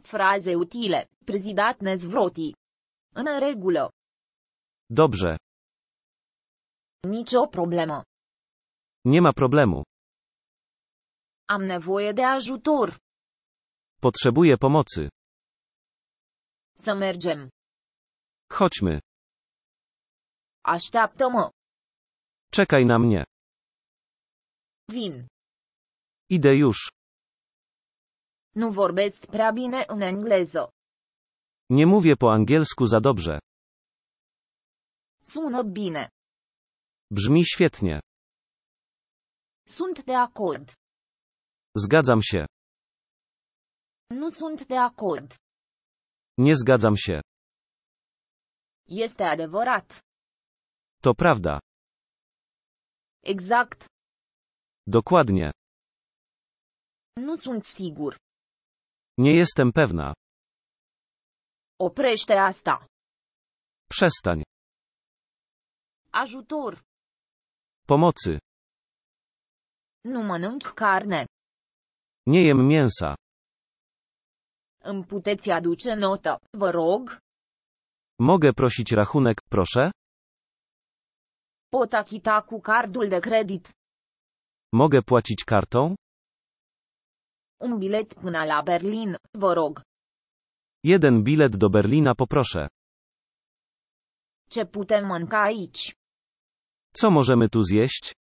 Fraze utile, przydatne zwroty. În regulă. Dobrze. Nicio problemă. Nie ma problemu. Am nevoie de ajutor. Potrzebuję pomocy. Să mergem. Chodźmy. Așteaptă-mă. Czekaj na mnie. Vin. Idę już. Nu vorbesc prea bine în engleză. Nie mówię po angielsku za dobrze. Sună bine. Brzmi świetnie. Sunt de acord. Zgadzam się. Nu sunt de acord. Nie zgadzam się. Este adevărat. To prawda. Exact. Dokładnie. Nu sunt sigur. Nie jestem pewna. Oprește asta. Przestań. Ajutor. Pomocy. Nu mănânc carne. Nie jem mięsa. Îmi puteți aduce notă, vă rog? Mogę prosić rachunek, proszę? Pot achita cu cardul de credit. Mogę płacić kartą? Un bilet până la Berlin, vă rog. Jeden bilet do Berlina poproszę. Ce putem mânca aici? Co możemy tu zjeść?